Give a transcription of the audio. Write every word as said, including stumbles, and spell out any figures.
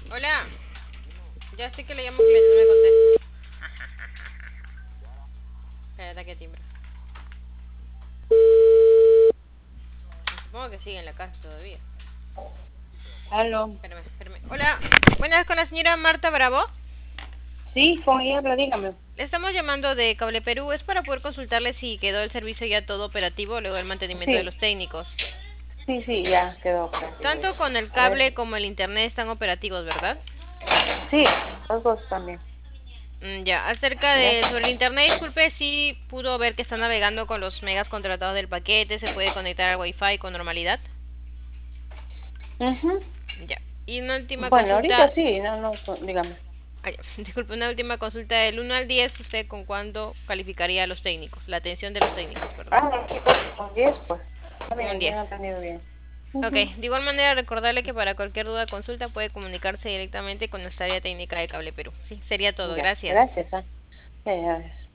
Hola, ya sé que le llamo cliente, no me contesta. Espérate que timbre. Supongo que sigue en la casa todavía. Aló. Espérame, espérame. Hola, buenas, con la señora Marta Bravo. Sí, con ella habla, dígame. Le estamos llamando de Cable Perú. Es para poder consultarle si quedó el servicio ya todo operativo luego del mantenimiento de Sí, los técnicos. sí, sí, ya quedó operativo Tanto ya. con el A ver, cable como el internet están operativos, ¿verdad? sí, los dos también. Mm, ya, acerca ¿Ya? de sobre el internet, disculpe si pudo ver que está navegando con los megas contratados del paquete, se puede conectar al wifi con normalidad. Ujú. Ya. Y una última Bueno, ahorita consulta. sí, no, no, so- dígame. Ay, disculpe, una última consulta del uno al diez, ¿usted con cuándo calificaría a los técnicos? La atención de los técnicos, perdón. Ah, aquí con con diez, pues. Está Con un bien, me han diez. atendido bien. Ok, Ujú. de igual manera recordarle que para cualquier duda o consulta puede comunicarse directamente con nuestra área técnica de Cable Perú. Sí, sería todo. Ya, Gracias. gracias, ah. Ya, ya,